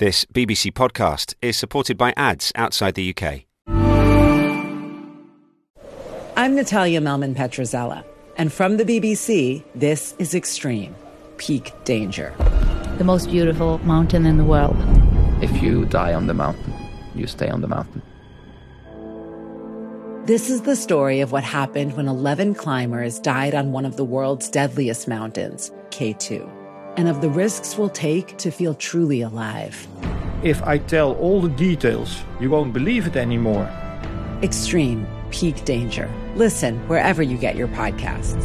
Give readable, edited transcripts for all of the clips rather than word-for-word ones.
This BBC podcast is supported by ads outside the UK. I'm Natalia Melman-Petrozella, and from the BBC, this is Extreme, Peak Danger. The most beautiful mountain in the world. If you die on the mountain, you stay on the mountain. This is the story of what happened when 11 climbers died on one of the world's deadliest mountains, K2, and of the risks we'll take to feel truly alive. If I tell all the details, you won't believe it anymore. Extreme, Peak Danger. Listen wherever you get your podcasts.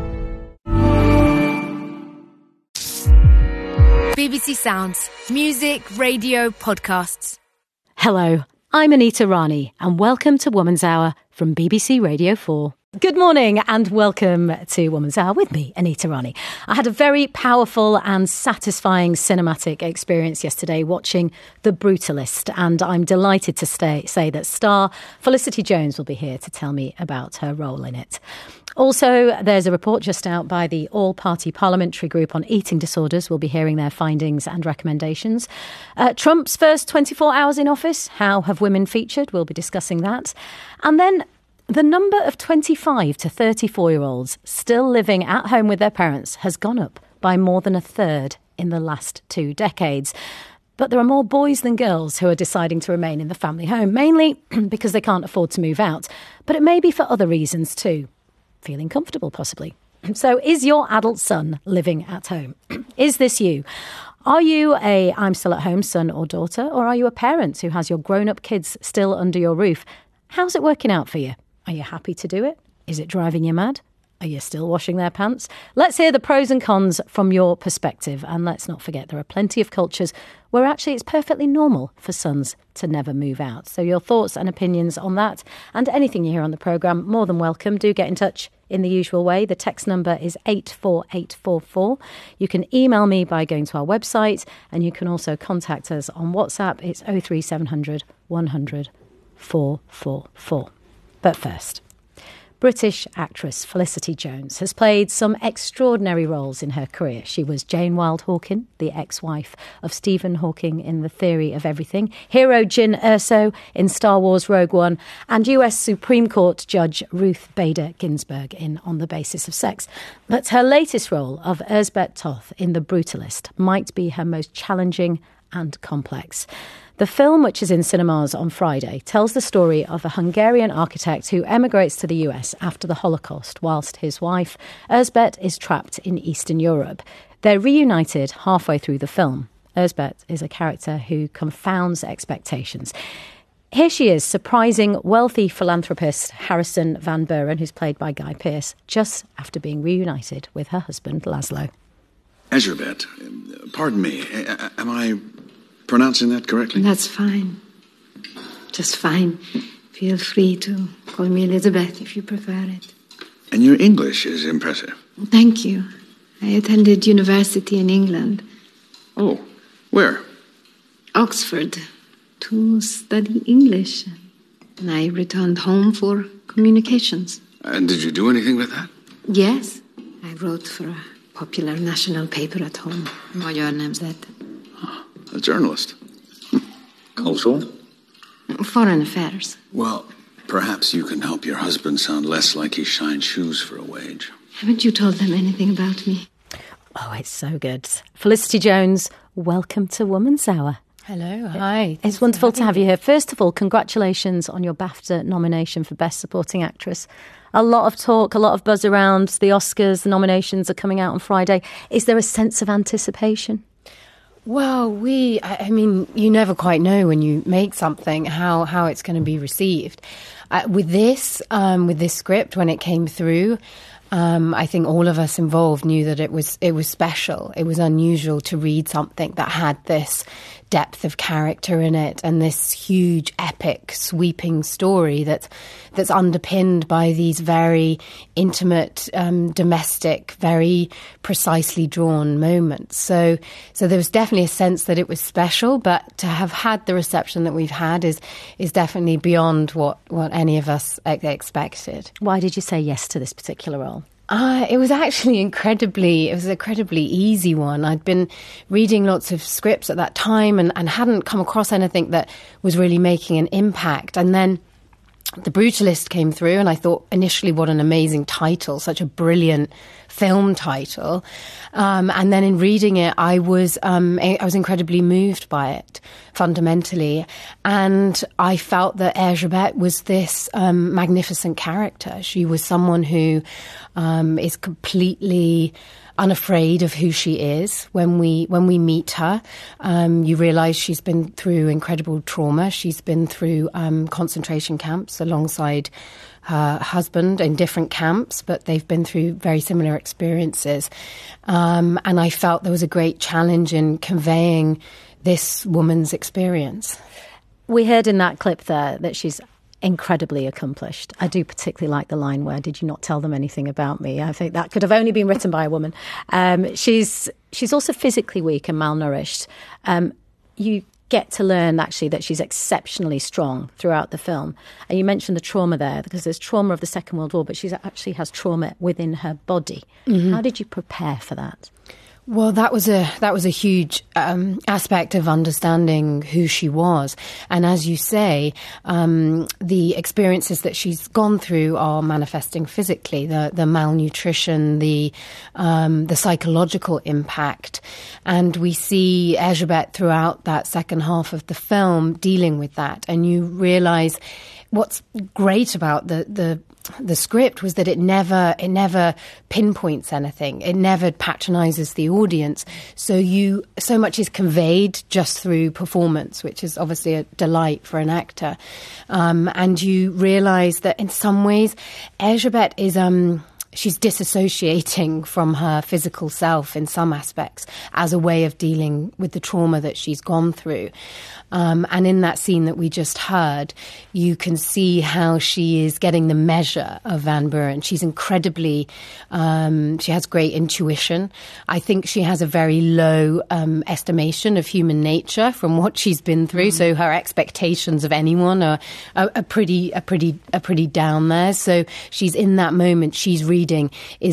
BBC Sounds. Music, radio, podcasts. Hello, I'm Anita Rani, and welcome to Woman's Hour from BBC Radio 4. Good morning and welcome to Woman's Hour with me, Anita Rani. I had a very powerful and satisfying cinematic experience yesterday watching The Brutalist, and I'm delighted to say that star Felicity Jones will be here to tell me about her role in it. Also, there's a report just out by the All-Party Parliamentary Group on Eating Disorders. We'll be hearing their findings and recommendations. Trump's first 24 hours in office. How have women featured? We'll be discussing that. And then the number of 25 to 34-year-olds still living at home with their parents has gone up by more than a third in the last 2 decades. But there are more boys than girls who are deciding to remain in the family home, mainly because they can't afford to move out. But it may be for other reasons too. Feeling comfortable, possibly. So is your adult son living at home? Is this you? Are you a I'm still at home son or daughter? Or are you a parent who has your grown-up kids still under your roof? How's it working out for you? Are you happy to do it? Is it driving you mad? Are you still washing their pants? Let's hear the pros and cons from your perspective. And let's not forget, there are plenty of cultures where actually it's perfectly normal for sons to never move out. So your thoughts and opinions on that and anything you hear on the programme, more than welcome. Do get in touch in the usual way. The text number is 84844. You can email me by going to our website, and you can also contact us on WhatsApp. It's 03700 100 444. But first, British actress Felicity Jones has played some extraordinary roles in her career. She was Jane Wilde Hawking, the ex-wife of Stephen Hawking in The Theory of Everything, hero Jyn Erso in Star Wars Rogue One, and US Supreme Court Judge Ruth Bader Ginsburg in On the Basis of Sex. But her latest role of Erzsébet Toth in The Brutalist might be her most challenging and complex. The film, which is in cinemas on Friday, tells the story of a Hungarian architect who emigrates to the US after the Holocaust, whilst his wife, Erzsébet, is trapped in Eastern Europe. They're reunited halfway through the film. Erzsébet is a character who confounds expectations. Here she is, surprising wealthy philanthropist Harrison Van Buren, who's played by Guy Pearce, just after being reunited with her husband, Laszlo. Erzsébet, pardon me, am I pronouncing that correctly? That's fine. Just fine. Feel free to call me Elizabeth if you prefer it. And your English is impressive. Thank you. I attended university in England. Oh, where? Oxford, to study English. And I returned home for communications. And did you do anything with that? Yes. I wrote for a popular national paper at home, Magyar Nemzet. A journalist. Also? Foreign affairs. Well, perhaps you can help your husband sound less like he shines shoes for a wage. Haven't you told them anything about me? Oh, it's so good. Felicity Jones, welcome to Woman's Hour. Hello, hi. It's wonderful to have you here. First of all, congratulations on your BAFTA nomination for Best Supporting Actress. A lot of talk, a lot of buzz around the Oscars. The nominations are coming out on Friday. Is there a sense of anticipation? Well, I mean, you never quite know when you make something how it's going to be received. With this script, when it came through, I think all of us involved knew that it was special. It was unusual to read something that had this depth of character in it and this huge, epic, sweeping story that's underpinned by these very intimate, domestic, very precisely drawn moments. So there was definitely a sense that it was special, but to have had the reception that we've had is definitely beyond what any of us expected. Why did you say yes to this particular role? It was actually incredibly easy one. I'd been reading lots of scripts at that time and hadn't come across anything that was really making an impact. And then The Brutalist came through, and I thought initially, what an amazing title, such a brilliant film title. And then in reading it, I was incredibly moved by it, fundamentally. And I felt that Erzsébet was this magnificent character. She was someone who is completely unafraid of who she is. When we meet her, you realise she's been through incredible trauma. She's been through concentration camps alongside her husband in different camps, but they've been through very similar experiences. And I felt there was a great challenge in conveying this woman's experience. We heard in that clip there that she's incredibly accomplished. I do particularly like the line where, "Did you not tell them anything about me?" I think that could have only been written by a woman. She's also physically weak and malnourished. You get to learn actually that she's exceptionally strong throughout the film. And you mentioned the trauma there, because there's trauma of the Second World War, but she actually has trauma within her body. Mm-hmm. How did you prepare for that? Well, that was a huge aspect of understanding who she was. And as you say, the experiences that she's gone through are manifesting physically, the malnutrition, the psychological impact. And we see Erzsébet throughout that second half of the film dealing with that. And you realise what's great about the script was that it never pinpoints anything. It never patronizes the audience. So much is conveyed just through performance, which is obviously a delight for an actor. And you realize that in some ways, Erzsébet is she's disassociating from her physical self in some aspects as a way of dealing with the trauma that she's gone through. And in that scene that we just heard, you can see how she is getting the measure of Van Buren. She's incredibly, she has great intuition. I think she has a very low estimation of human nature from what she's been through. So her expectations of anyone are pretty down there. So she's in that moment, she's reading,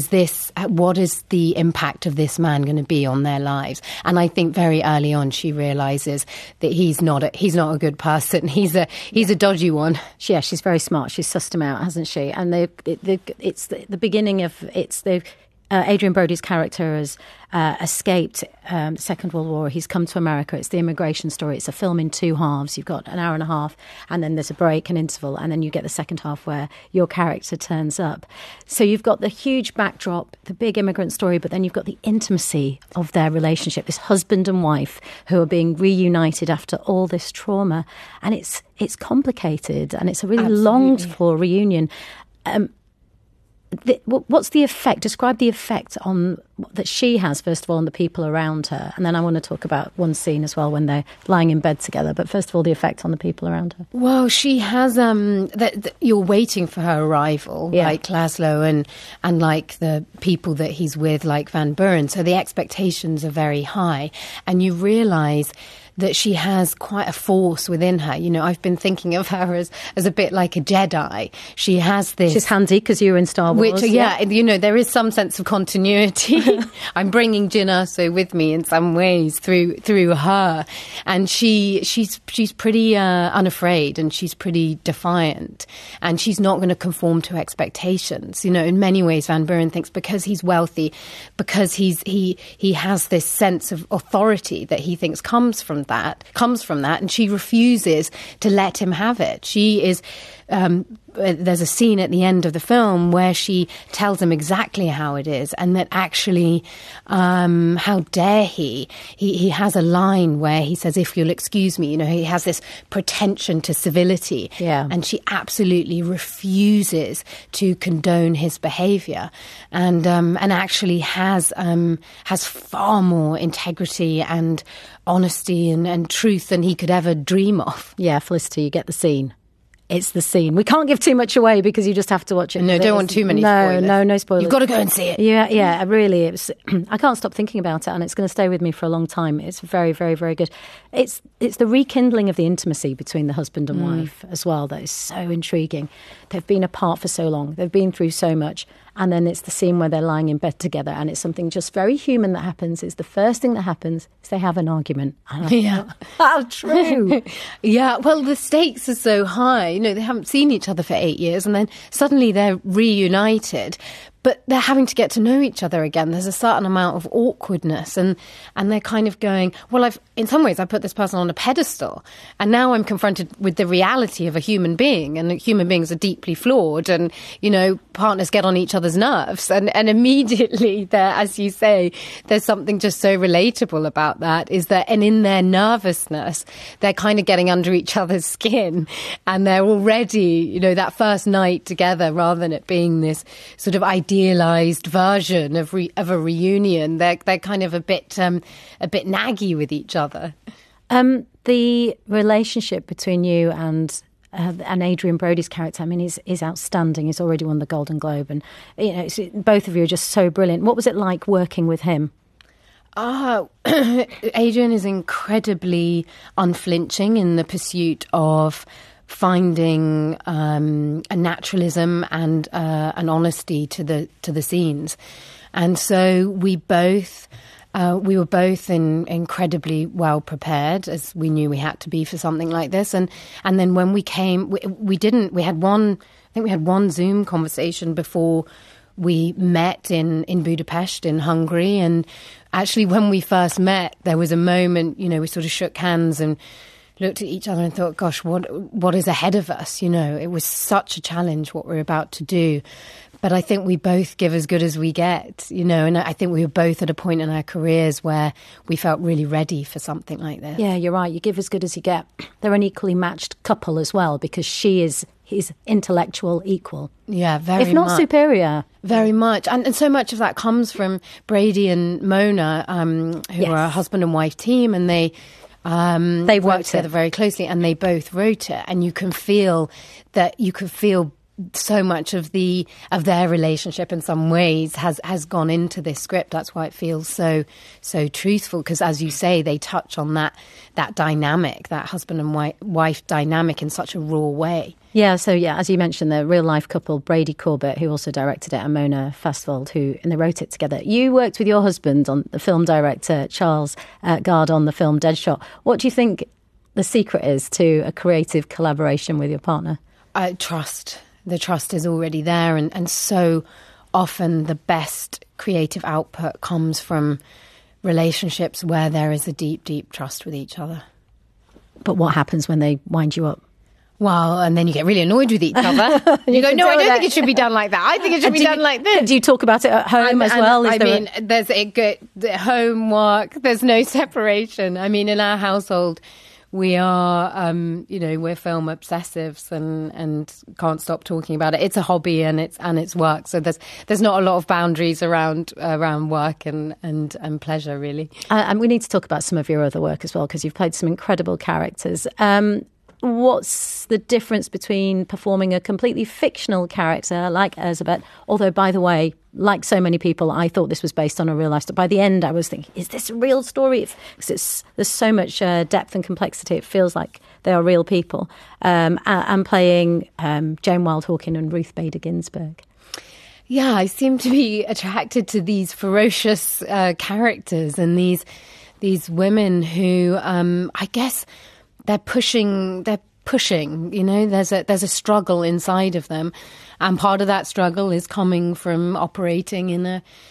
what is the impact of this man going to be on their lives? And I think very early on she realizes that he's not a good person. He's a dodgy one. Yeah, she's very smart. She's sussed him out, hasn't she? And it's the beginning of Adrian Brody's character has escaped the Second World War. He's come to America. It's the immigration story. It's a film in two halves. You've got an hour and a half, and then there's a break, an interval, and then you get the second half where your character turns up. So you've got the huge backdrop, the big immigrant story, but then you've got the intimacy of their relationship, this husband and wife who are being reunited after all this trauma. And it's complicated, and it's a really longed-for reunion. What's the effect? Describe the effect that she has, first of all, on the people around her. And then I want to talk about one scene as well when they're lying in bed together. But first of all, the effect on the people around her. Well, she has, you're waiting for her arrival, like Laszlo and like the people that he's with, like Van Buren. So the expectations are very high. And you realise that she has quite a force within her. You know, I've been thinking of her as a bit like a Jedi. She has this... She's handy because you're in Star Wars. You know, there is some sense of continuity. I'm bringing Jyn Erso with me in some ways through her. And she's pretty unafraid, and she's pretty defiant. And she's not going to conform to expectations. You know, in many ways, Van Buren thinks because he's wealthy, because he has this sense of authority that he thinks comes from that, and she refuses to let him have it. She is there's a scene at the end of the film where she tells him exactly how it is, and that actually how dare he has a line where he says, "If you'll excuse me," you know, he has this pretension to civility, and she absolutely refuses to condone his behavior, and actually has far more integrity and honesty and truth than he could ever dream of. Yeah, Felicity, you get the scene. It's the scene. We can't give too much away because you just have to watch it. No, don't want too many spoilers. No spoilers. You've got to go and see it. Yeah, really. I can't stop thinking about it, and it's going to stay with me for a long time. It's very, very, very good. It's the rekindling of the intimacy between the husband and wife as well that is so intriguing. They've been apart for so long. They've been through so much. And then it's the scene where they're lying in bed together, and it's something just very human that happens. It's the first thing that happens is they have an argument. Yeah. How true. Yeah, well, the stakes are so high. You know, they haven't seen each other for 8 years, and then suddenly they're reunited. But they're having to get to know each other again. There's a certain amount of awkwardness, and they're kind of going, well, in some ways I put this person on a pedestal, and now I'm confronted with the reality of a human being, and human beings are deeply flawed, and, you know, partners get on each other's nerves, and immediately there, as you say, there's something just so relatable about that, is that, and in their nervousness, they're kind of getting under each other's skin, and they're already, you know, that first night together, rather than it being this sort of idealized version of a reunion, they're kind of a bit naggy with each other. The relationship between you and Adrien Brody's character, I mean, is outstanding. He's already won the Golden Globe, and you know, both of you are just so brilliant. What was it like working with him? Adrien is incredibly unflinching in the pursuit of finding a naturalism and an honesty to the scenes, and so we were both incredibly well prepared, as we knew we had to be for something like this. And then when we came, we had one Zoom conversation before we met in Budapest, in Hungary. And actually, when we first met, there was a moment, you know, we sort of shook hands and looked at each other and thought, gosh, what is ahead of us? You know, it was such a challenge what we're about to do. But I think we both give as good as we get, you know, and I think we were both at a point in our careers where we felt really ready for something like this. Yeah, you're right. You give as good as you get. They're an equally matched couple as well, because she is his intellectual equal. Yeah, very much. If not superior. Very much. And so much of that comes from Brady and Mona, who are a husband and wife team, and they worked together very closely, and they both wrote it. And you can feel so much of their relationship in some ways has gone into this script. That's why it feels so truthful, because as you say, they touch on that dynamic, that husband and wife dynamic, in such a raw way. Yeah, so as you mentioned, the real life couple, Brady Corbett, who also directed it, and Mona Fastvold, and they wrote it together. You worked with your husband, on the film director Charles Gard, on the film Deadshot. What do you think the secret is to a creative collaboration with your partner? Trust. The trust is already there, and so often the best creative output comes from relationships where there is a deep, deep trust with each other. But what happens when they wind you up? Well, and then you get really annoyed with each other. You go, no, I don't think it should be done like that. I think it should be done like this. Do you talk about it at home as well? There's homework. There's no separation. I mean, in our household, we are, we're film obsessives and can't stop talking about it. It's a hobby and it's work. So there's not a lot of boundaries around work and pleasure, really. And we need to talk about some of your other work as well, because you've played some incredible characters. What's the difference between performing a completely fictional character like Erzsébet? Although, by the way, like so many people, I thought this was based on a real life story. By the end, I was thinking, is this a real story? Because there's so much depth and complexity. It feels like they are real people. And playing Joan Wildhawken and Ruth Bader Ginsburg. Yeah, I seem to be attracted to these ferocious characters and these women who, I guess, they're pushing, you know, there's a struggle inside of them. And part of that struggle is coming from operating in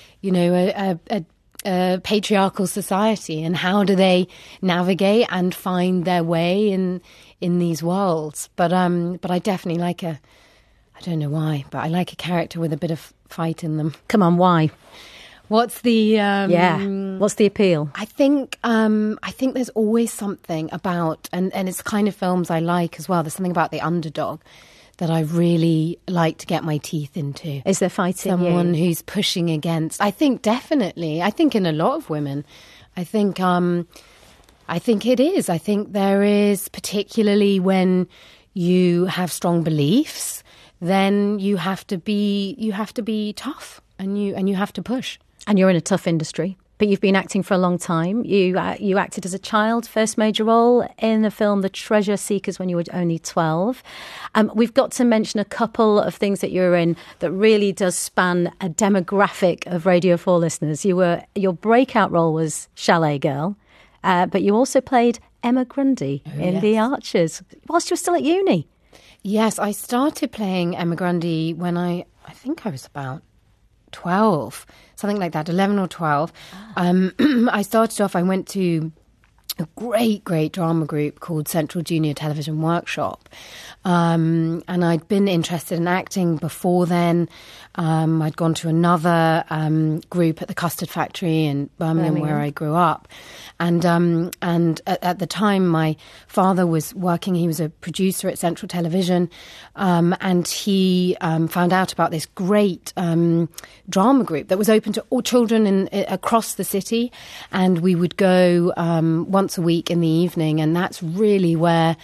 a patriarchal society. And how do they navigate and find their way in these worlds? But I definitely like I don't know why, but I like a character with a bit of fight in them. Come on, why? What's the What's the appeal? I think there's always something about, and it's the kind of films I like as well. There's something about the underdog that I really like to get my teeth into. Is there fighting? Someone who's pushing against. I think definitely. I think in a lot of women. I think it is. I think there is, particularly when you have strong beliefs, then you have to be tough and you have to push. And you're in a tough industry. but you've been acting for a long time. You acted as a child, first major role in the film The Treasure Seekers when you were only 12. We've got to mention a couple of things that you're in that really does span a demographic of Radio 4 listeners. Your breakout role was Chalet Girl, but you also played Emma Grundy in The Archers whilst you were still at uni. Yes, I started playing Emma Grundy when I think I was about 12, something like that, 11 or 12. I started off, I went to a great drama group called Central Junior Television Workshop. And I'd been interested in acting before then. I'd gone to another group at the Custard Factory in Birmingham, where I grew up. And at the time, my father was working. He was a producer at Central Television, and he found out about this great drama group that was open to all children across the city. And we would go once a week in the evening, and that's really where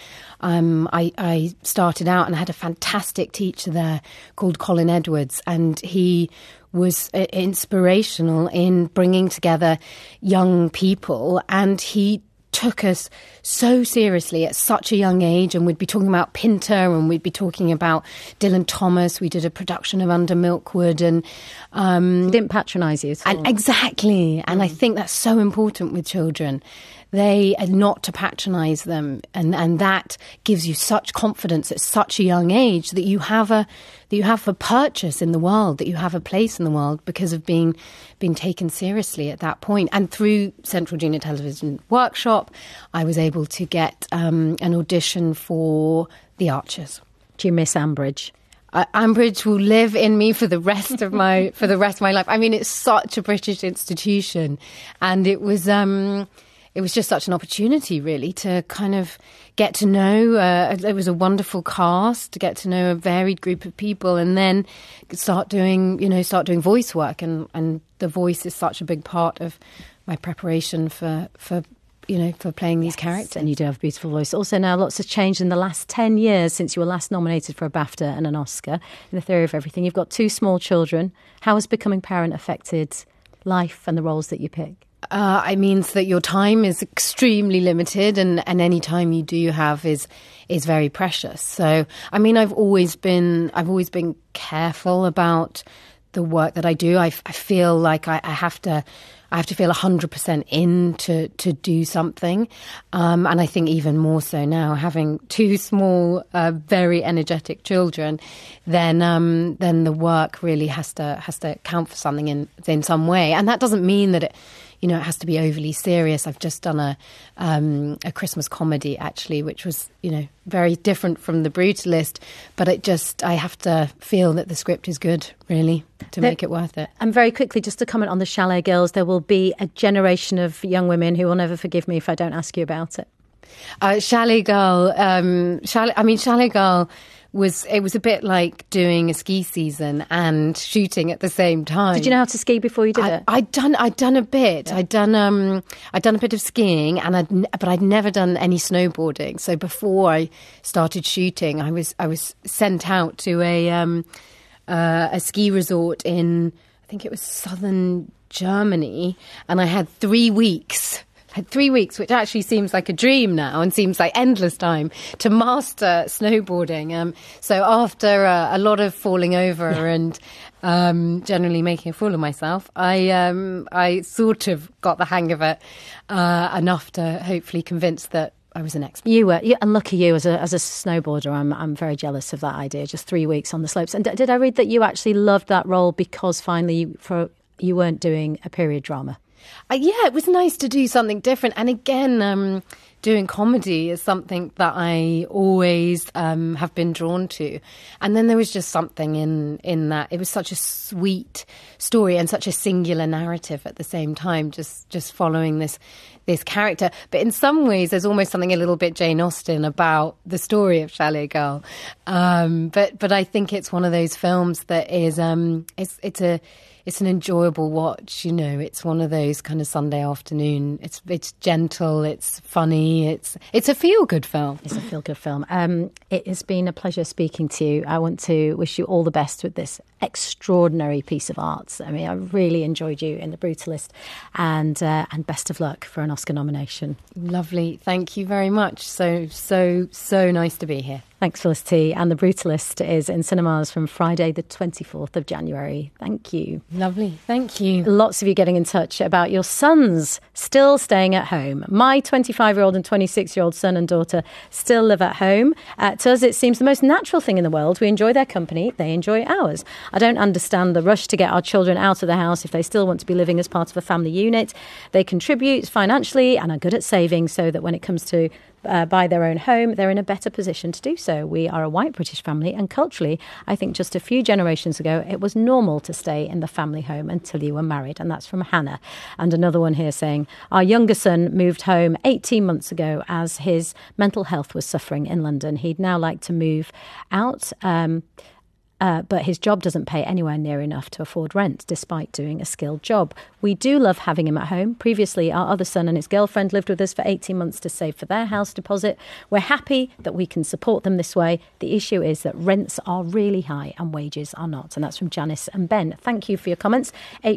I started out, and I had a fantastic teacher there called Colin Edwards, and he was inspirational in bringing together young people, and he took us so seriously at such a young age, and we'd be talking about Pinter, and we'd be talking about Dylan Thomas. We did a production of Under Milkwood, and he didn't patronise you at all. And exactly, and I think that's so important with children. They are not to patronise them, and that gives you such confidence at such a young age that you have a purchase in the world, that you have a place in the world because of being taken seriously at that point. And through Central Junior Television Workshop, I was able to get an audition for The Archers. Do you miss Ambridge? Ambridge will live in me for the rest of my life. I mean, it's such a British institution, and it was just such an opportunity, really, to kind of get to know. It was a wonderful cast, to get to know a varied group of people, and then start doing voice work. And the voice is such a big part of my preparation for playing these characters. And you do have a beautiful voice. Also, now lots has changed in the last 10 years since you were last nominated for a BAFTA and an Oscar in The Theory of Everything. You've got 2 small children. How has becoming parent affected life and the roles that you pick? It means that your time is extremely limited, and any time you do have is very precious. So, I mean, I've always been careful about the work that I do. I feel like I have to feel 100% in to do something, and I think even more so now, having 2 small, very energetic children, then the work really has to count for something in some way, and that doesn't mean that it has to be overly serious. I've just done a Christmas comedy, actually, which was, very different from The Brutalist, but I have to feel that the script is good, really, to make it worth it. And very quickly, just to comment on the Chalet Girls, there will be a generation of young women who will never forgive me if I don't ask you about it. Chalet Girl, Chalet Girl was a bit like doing a ski season and shooting at the same time. Did you know how to ski before you did it? I'd done a bit. Yeah. I'd done a bit of skiing, but I'd never done any snowboarding. So before I started shooting, I was sent out to a ski resort in, I think it was southern Germany, and I had 3 weeks. Which actually seems like a dream now and seems like endless time to master snowboarding. So after a lot of falling over and generally making a fool of myself, I sort of got the hang of it enough to hopefully convince that I was an expert. You were, and lucky you as a snowboarder. I'm very jealous of that idea. Just 3 weeks on the slopes. And did I read that you actually loved that role because finally you weren't doing a period drama? Yeah, it was nice to do something different. And again, doing comedy is something that I always have been drawn to. And then there was just something in that. It was such a sweet story and such a singular narrative at the same time, just following this character. But in some ways, there's almost something a little bit Jane Austen about the story of Chalet Girl. But I think it's one of those films that is it's an enjoyable watch. You know, it's one of those kind of Sunday afternoon. It's gentle, it's funny, it's a feel-good film. It's a feel-good film. It has been a pleasure speaking to you. I want to wish you all the best with this extraordinary piece of art. I mean, I really enjoyed you in The Brutalist, and best of luck for an Oscar nomination. Lovely. Thank you very much. So nice to be here. Thanks, Felicity. And The Brutalist is in cinemas from Friday the 24th of January. Thank you. Lovely. Thank you. Lots of you getting in touch about your sons still staying at home. My 25-year-old and 26-year-old son and daughter still live at home. To us, it seems the most natural thing in the world. We enjoy their company. They enjoy ours. I don't understand the rush to get our children out of the house if they still want to be living as part of a family unit. They contribute financially and are good at saving, so that when it comes to buy their own home, they're in a better position to do so. We are a white British family, and culturally, I think just a few generations ago, it was normal to stay in the family home until you were married. And that's from Hannah. And another one here saying, our younger son moved home 18 months ago as his mental health was suffering in London. He'd now like to move out, but his job doesn't pay anywhere near enough to afford rent, despite doing a skilled job. We do love having him at home. Previously, our other son and his girlfriend lived with us for 18 months to save for their house deposit. We're happy that we can support them this way. The issue is that rents are really high and wages are not. And that's from Janice and Ben. Thank you for your comments.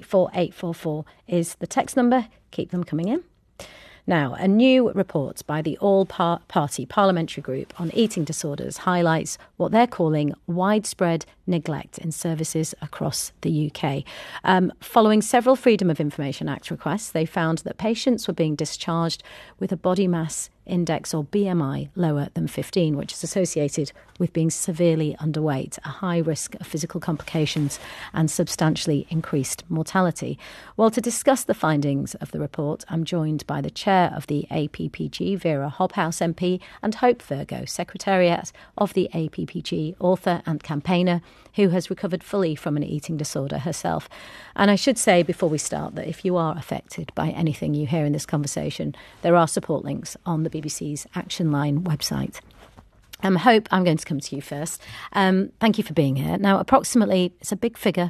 84844 is the text number. Keep them coming in. Now, a new report by the All-Party Parliamentary Group on Eating Disorders highlights what they're calling widespread neglect in services across the UK. Following several Freedom of Information Act requests, they found that patients were being discharged with a body mass index, or BMI, lower than 15, which is associated with being severely underweight, a high risk of physical complications and substantially increased mortality. Well, to discuss the findings of the report, I'm joined by the chair of the APPG, Vera Hobhouse MP, and Hope Virgo, Secretariat of the APPG, author and campaigner, who has recovered fully from an eating disorder herself. And I should say before we start that if you are affected by anything you hear in this conversation, there are support links on the BBC's Action Line website. Hope, I'm going to come to you first. Thank you for being here. Now, approximately, it's a big figure,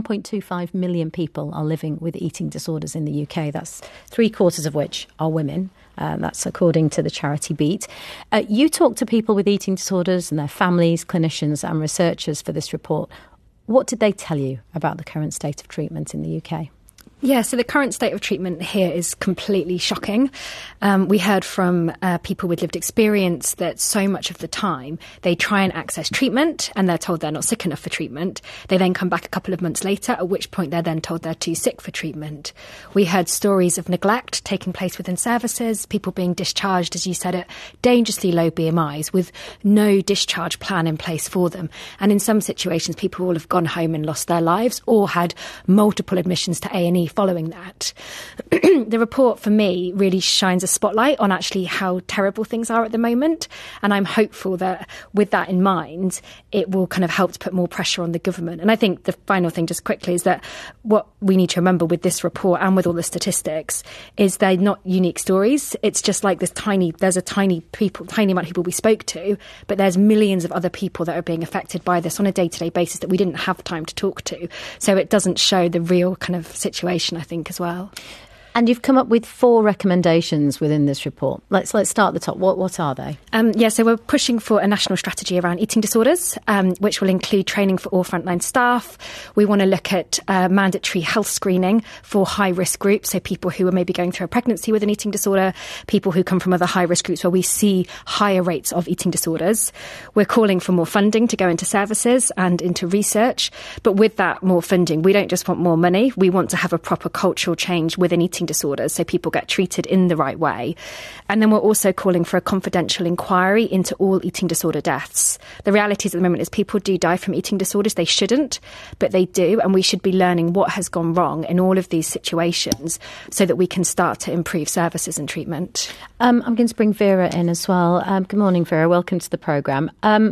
1.25 million people are living with eating disorders in the UK. That's 3/4 of which are women. That's according to the charity Beat. You talk to people with eating disorders and their families, clinicians and researchers for this report. What did they tell you about the current state of treatment in the UK? Yeah, so the current state of treatment here is completely shocking. We heard from people with lived experience that so much of the time they try and access treatment and they're told they're not sick enough for treatment. They then come back a couple of months later, at which point they're then told they're too sick for treatment. We heard stories of neglect taking place within services, people being discharged, as you said, at dangerously low BMIs with no discharge plan in place for them. And in some situations, people will have gone home and lost their lives or had multiple admissions to A&E following that. The report for me really shines a spotlight on actually how terrible things are at the moment, and I'm hopeful that with that in mind it will kind of help to put more pressure on the government. And I think the final thing just quickly is that what we need to remember with this report and with all the statistics is they're not unique stories. It's just like there's a tiny amount of people we spoke to, but there's millions of other people that are being affected by this on a day-to-day basis that we didn't have time to talk to. So it doesn't show the real kind of situation, I think, as well. And you've come up with 4 recommendations within this report. Let's start at the top. What are they? So we're pushing for a national strategy around eating disorders, which will include training for all frontline staff. We want to look at mandatory health screening for high-risk groups, so people who are maybe going through a pregnancy with an eating disorder, people who come from other high-risk groups where we see higher rates of eating disorders. We're calling for more funding to go into services and into research. But with that more funding, we don't just want more money. We want to have a proper cultural change within eating disorders so people get treated in the right way. And then we're also calling for a confidential inquiry into all eating disorder deaths. The reality at the moment is people do die from eating disorders. They shouldn't, but they do, and we should be learning what has gone wrong in all of these situations so that we can start to improve services and treatment. I'm going to bring Vera in as well. Good morning, Vera. Welcome to the programme.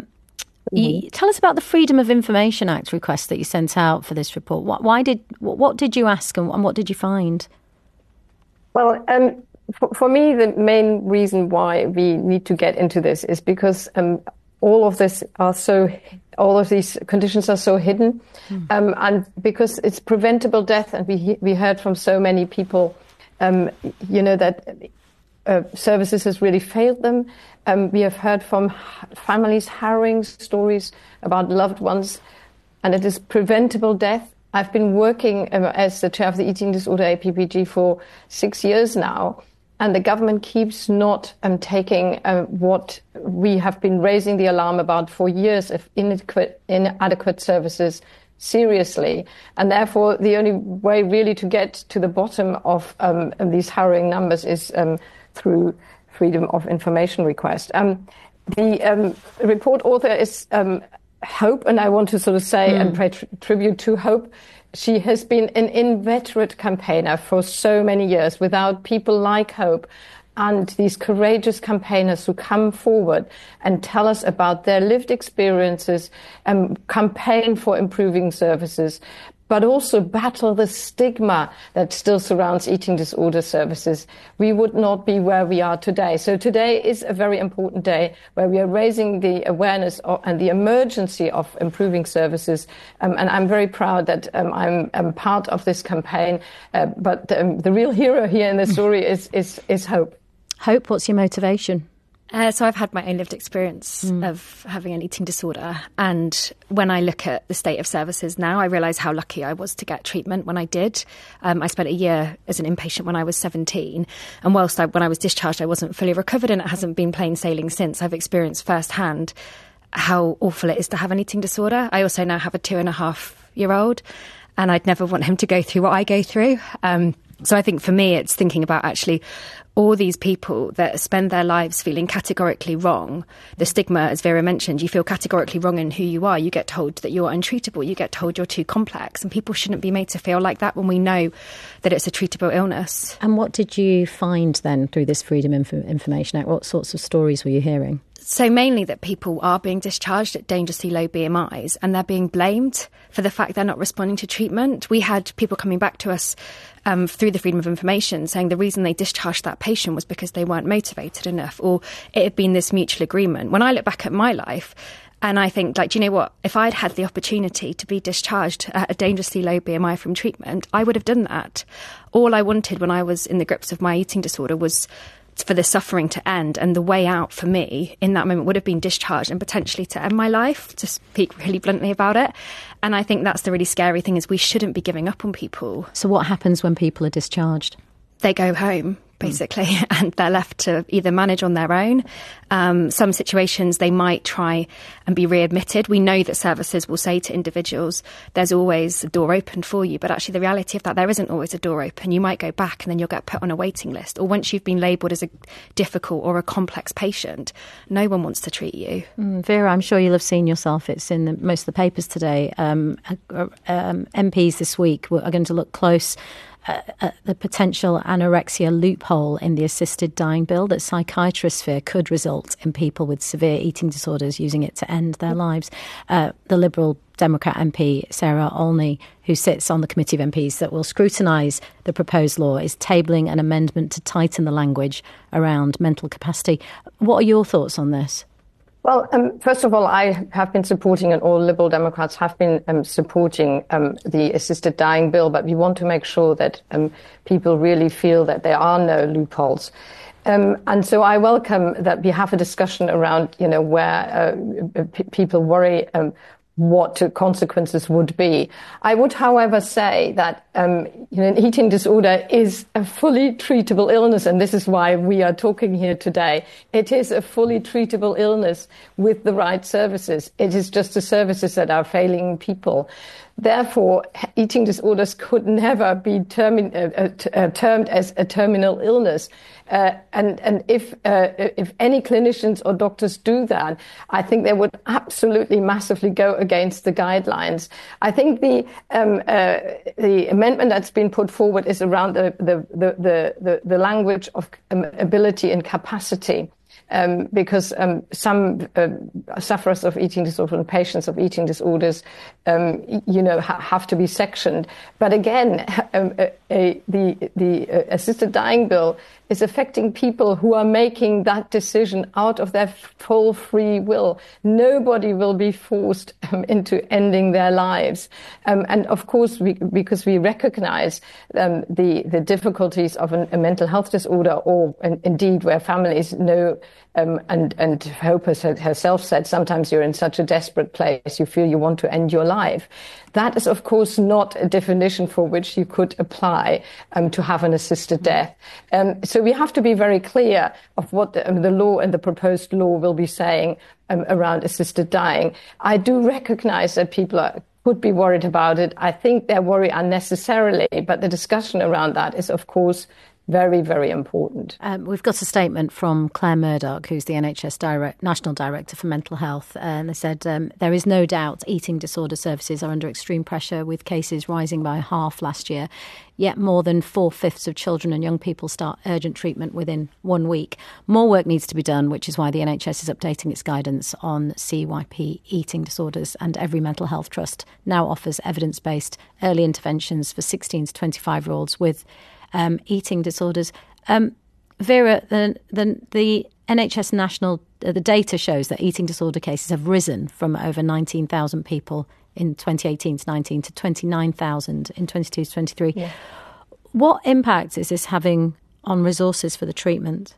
Tell us about the Freedom of Information Act request that you sent out for this report. What did you ask and what did you find? Well, for me, the main reason why we need to get into this is because all of these conditions are so hidden, and because it's preventable death, and we heard from so many people, that services has really failed them. We have heard from families harrowing stories about loved ones, and it is preventable death. I've been working as the chair of the Eating Disorder APPG for 6 years now, and the government keeps not taking what we have been raising the alarm about for years of inadequate services seriously. And therefore, the only way really to get to the bottom of these harrowing numbers is through freedom of information request. The report author is Hope, and I want to sort of say and pay tribute to Hope. She has been an inveterate campaigner for so many years without people like Hope and these courageous campaigners who come forward and tell us about their lived experiences and campaign for improving services, but also battle the stigma that still surrounds eating disorder services, we would not be where we are today. So today is a very important day where we are raising the awareness and the emergency of improving services. And I'm very proud that I'm part of this campaign. But the real hero here in the story is Hope. Hope, what's your motivation? So I've had my own lived experience of having an eating disorder. And when I look at the state of services now, I realise how lucky I was to get treatment when I did. I spent a year as an inpatient when I was 17. And whilst when I was discharged, I wasn't fully recovered and it hasn't been plain sailing since. I've experienced firsthand how awful it is to have an eating disorder. I also now have a 2.5-year-old and I'd never want him to go through what I go through. So I think for me, it's thinking about actually all these people that spend their lives feeling categorically wrong. The stigma, as Vera mentioned, you feel categorically wrong in who you are. You get told that you're untreatable. You get told you're too complex. And people shouldn't be made to feel like that when we know that it's a treatable illness. And what did you find then through this Freedom Information Act? What sorts of stories were you hearing? So mainly that people are being discharged at dangerously low BMIs and they're being blamed for the fact they're not responding to treatment. We had people coming back to us through the Freedom of Information saying the reason they discharged that patient was because they weren't motivated enough or it had been this mutual agreement. When I look back at my life and I think, like, do you know what? If I'd had the opportunity to be discharged at a dangerously low BMI from treatment, I would have done that. All I wanted when I was in the grips of my eating disorder was for the suffering to end, and the way out for me in that moment would have been discharged and potentially to end my life, to speak really bluntly about it. And I think that's the really scary thing, is we shouldn't be giving up on people. So what happens when people are discharged? They go home, basically, and they're left to either manage on their own. Some situations they might try and be readmitted. We know that services will say to individuals, there's always a door open for you, but actually the reality of that, there isn't always a door open. You might go back and then you'll get put on a waiting list. Or once you've been labelled as a difficult or a complex patient, no one wants to treat you. Vera, I'm sure you'll have seen yourself. It's in most of the papers today. MPs this week are going to look close at the potential anorexia loophole in the assisted dying bill that psychiatrists fear could result in people with severe eating disorders using it to end their lives. The Liberal Democrat MP, Sarah Olney, who sits on the committee of MPs that will scrutinise the proposed law, is tabling an amendment to tighten the language around mental capacity. What are your thoughts on this? Well, first of all, I have been supporting, and all Liberal Democrats have been supporting the assisted dying bill, but we want to make sure that people really feel that there are no loopholes. And so I welcome that we have a discussion around, where people worry what consequences would be. I would, however, say that an eating disorder is a fully treatable illness, and this is why we are talking here today. It is a fully treatable illness with the right services. It is just the services that are failing people. Therefore, eating disorders could never be termed as a terminal illness. And if any clinicians or doctors do that, I think they would absolutely massively go against the guidelines. I think the amendment that's been put forward is around the language of ability and capacity. because some sufferers of eating disorder and patients of eating disorders, have to be sectioned. But again, the assisted dying bill is affecting people who are making that decision out of their full free will. Nobody will be forced into ending their lives. And of course, because we recognize the difficulties of a mental health disorder, or indeed where families know, and Hope has herself said, sometimes you're in such a desperate place, you feel you want to end your life. That is, of course, not a definition for which you could apply to have an assisted death. So we have to be very clear of what the law and the proposed law will be saying around assisted dying. I do recognize that people could be worried about it. I think they worry unnecessarily, but the discussion around that is, of course, very, very important. We've got a statement from Claire Murdoch, who's the NHS National Director for Mental Health, and they said, there is no doubt eating disorder services are under extreme pressure, with cases rising by half last year. Yet more than 4/5 of children and young people start urgent treatment within 1 week. More work needs to be done, which is why the NHS is updating its guidance on CYP eating disorders, and every mental health trust now offers evidence-based early interventions for 16 to 25-year-olds with eating disorders. Vera, the NHS National, the data shows that eating disorder cases have risen from over 19,000 people in 2018 to 19 to 29,000 in 22 to 23. Yeah. What impact is this having on resources for the treatment?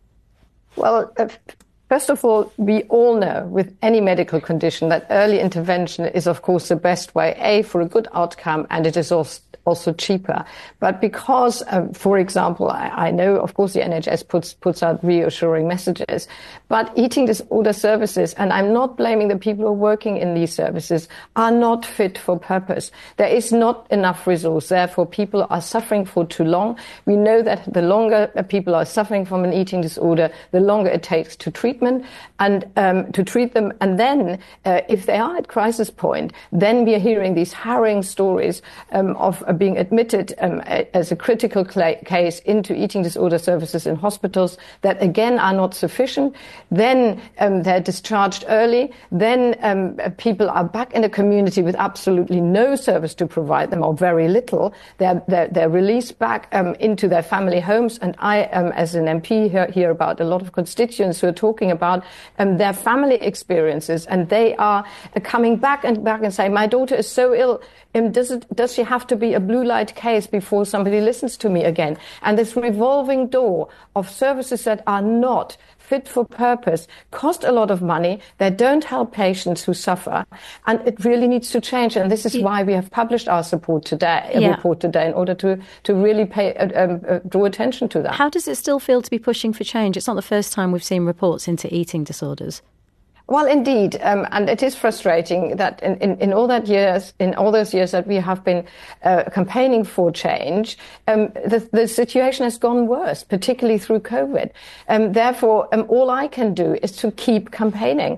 Well, first of all, we all know with any medical condition that early intervention is, of course, the best way, for a good outcome, and it is also cheaper. But because, for example, I know, of course, the NHS puts out reassuring messages, but eating disorder services, and I'm not blaming the people who are working in these services, are not fit for purpose. There is not enough resource. Therefore, people are suffering for too long. We know that the longer people are suffering from an eating disorder, the longer it takes to treatment and to treat them. And then, if they are at crisis point, then we are hearing these harrowing stories of being admitted as a critical case into eating disorder services in hospitals that, again, are not sufficient. Then they're discharged early. Then people are back in the community with absolutely no service to provide them, or very little. They're released back into their family homes. And I, as an MP, hear about a lot of constituents who are talking about their family experiences, and they are coming back and saying, my daughter is so ill. Does she have to be a blue light case before somebody listens to me again? And this revolving door of services that are not fit for purpose cost a lot of money. They don't help patients who suffer, and it really needs to change. And this is why we have published our report today, in order to really draw attention to that. How does it still feel to be pushing for change? It's not the first time we've seen reports into eating disorders. Well, indeed, and it is frustrating that in all those years that we have been campaigning for change, the situation has gone worse, particularly through COVID. Therefore, all I can do is to keep campaigning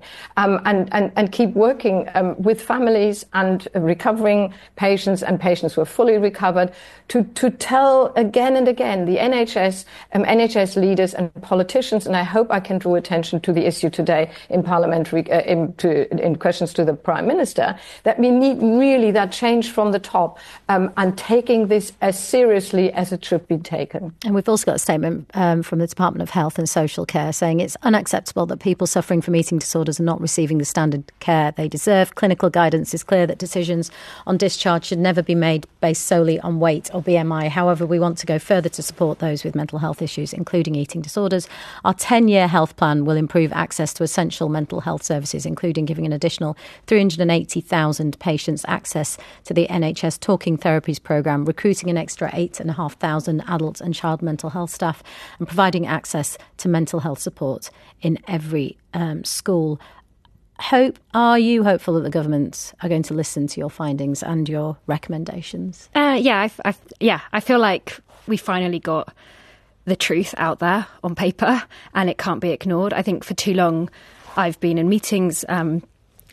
and keep working with families and recovering patients and patients who are fully recovered to tell again and again the NHS leaders and politicians, and I hope I can draw attention to the issue today in Parliament. In questions to the Prime Minister, that we need really that change from the top and taking this as seriously as it should be taken. And we've also got a statement from the Department of Health and Social Care saying it's unacceptable that people suffering from eating disorders are not receiving the standard care they deserve. Clinical guidance is clear that decisions on discharge should never be made based solely on weight or BMI. However, we want to go further to support those with mental health issues, including eating disorders. Our 10-year health plan will improve access to essential mental health services, including giving an additional 380,000 patients access to the NHS Talking Therapies programme, recruiting an extra 8,500 adult and child mental health staff, and providing access to mental health support in every school. Hope, are you hopeful that the government are going to listen to your findings and your recommendations? I feel like we finally got the truth out there on paper, and it can't be ignored. I think for too long I've been in meetings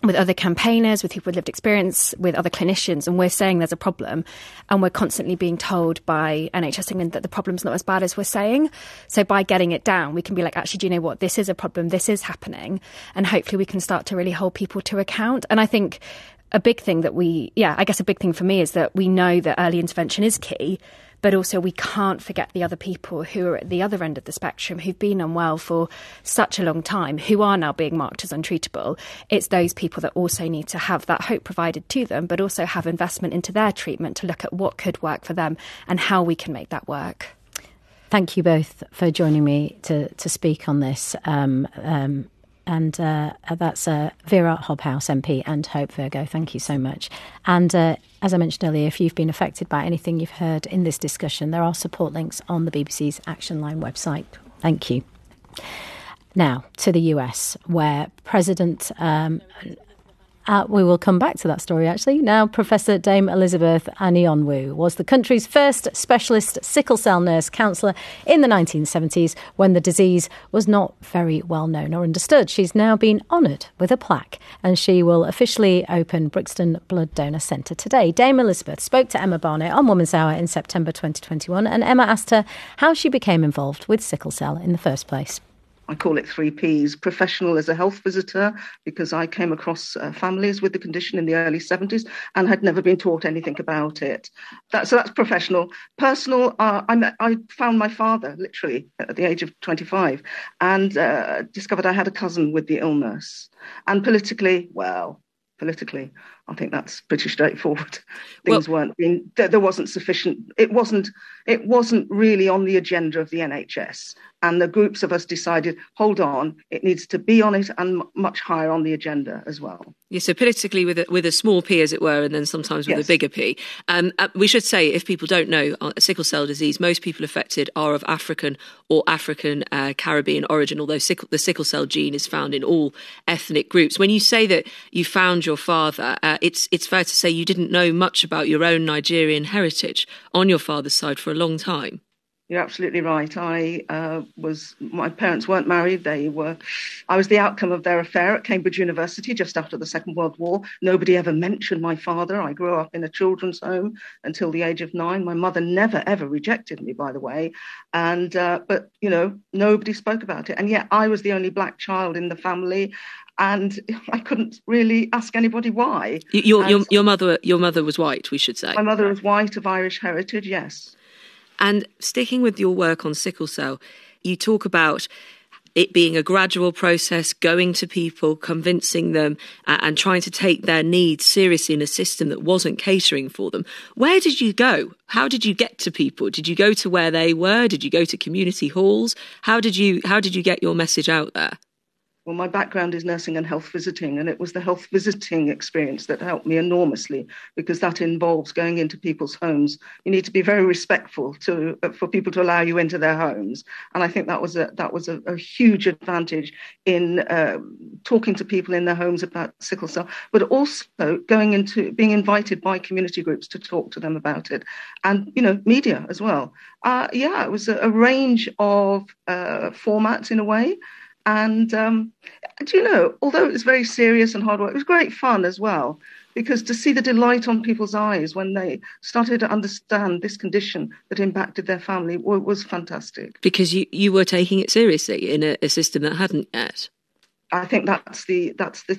with other campaigners, with people with lived experience, with other clinicians, and we're saying there's a problem, and we're constantly being told by NHS England that the problem's not as bad as we're saying. So by getting it down, we can be like, actually, do you know what? This is a problem. This is happening. And hopefully we can start to really hold people to account. And I think a big thing that a big thing for me is that we know that early intervention is key, but also we can't forget the other people who are at the other end of the spectrum, who've been unwell for such a long time, who are now being marked as untreatable. It's those people that also need to have that hope provided to them, but also have investment into their treatment to look at what could work for them and how we can make that work. Thank you both for joining me to speak on this. And that's Vera Hobhouse MP and Hope Virgo. Thank you so much. And as I mentioned earlier, if you've been affected by anything you've heard in this discussion, there are support links on the BBC's Action Line website. Thank you. Now to the US, where President... we will come back to that story, actually. Now, Professor Dame Elizabeth Anionwu was the country's first specialist sickle cell nurse counsellor in the 1970s when the disease was not very well known or understood. She's now been honoured with a plaque, and she will officially open Brixton Blood Donor Centre today. Dame Elizabeth spoke to Emma Barnett on Woman's Hour in September 2021, and Emma asked her how she became involved with sickle cell in the first place. I call it 3 Ps. Professional as a health visitor, because I came across families with the condition in the early 70s and had never been taught anything about it. So that's professional. Personal, I found my father literally at the age of 25 and discovered I had a cousin with the illness. And politically, I think that's pretty straightforward. Things weren't being, there wasn't sufficient, it wasn't really on the agenda of the NHS. And the groups of us decided, hold on, it needs to be on it and much higher on the agenda as well. Yeah, so politically with a small p, as it were, and then sometimes with a bigger p. We should say, if people don't know, sickle cell disease, most people affected are of African or African Caribbean origin, although the sickle cell gene is found in all ethnic groups. When you say that you found your father, it's fair to say you didn't know much about your own Nigerian heritage on your father's side for a long time. You're absolutely right. My parents weren't married. I was the outcome of their affair at Cambridge University just after the Second World War. Nobody ever mentioned my father. I grew up in a children's home until the age of 9. My mother never, ever rejected me, by the way. And, but, nobody spoke about it. And yet I was the only black child in the family. And I couldn't really ask anybody why. Your mother was white, we should say. My mother was white, of Irish heritage, yes. And sticking with your work on sickle cell, you talk about it being a gradual process, going to people, convincing them and trying to take their needs seriously in a system that wasn't catering for them. Where did you go? How did you get to people? Did you go to where they were? Did you go to community halls? How did you get your message out there? Well, my background is nursing and health visiting, and it was the health visiting experience that helped me enormously, because that involves going into people's homes. You need to be very respectful for people to allow you into their homes, and I think that was a huge advantage in talking to people in their homes about sickle cell, but also going into being invited by community groups to talk to them about it, and media as well. It was a range of formats in a way. And, although it was very serious and hard work, it was great fun as well, because to see the delight on people's eyes when they started to understand this condition that impacted their family was fantastic. Because you were taking it seriously in a system that hadn't yet. I think that's the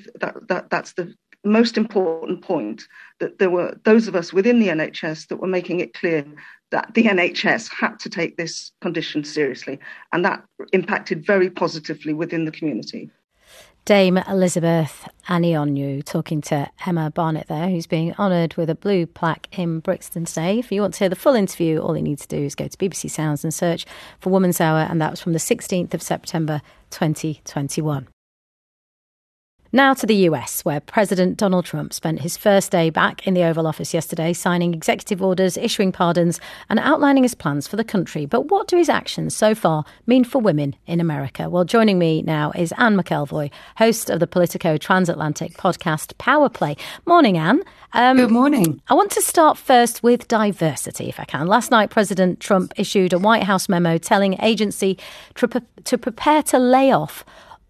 most important point, that there were those of us within the NHS that were making it clear that the NHS had to take this condition seriously, and that impacted very positively within the community. Dame Elizabeth Anionwu talking to Emma Barnett there, who's being honoured with a blue plaque in Brixton today. If you want to hear the full interview, all you need to do is go to BBC Sounds and search for Woman's Hour, and that was from the 16th of September 2021. Now to the US, where President Donald Trump spent his first day back in the Oval Office yesterday, signing executive orders, issuing pardons and outlining his plans for the country. But what do his actions so far mean for women in America? Well, joining me now is Anne McElvoy, host of the Politico transatlantic podcast Power Play. Morning, Anne. Good morning. I want to start first with diversity, if I can. Last night, President Trump issued a White House memo telling agency to prepare to lay off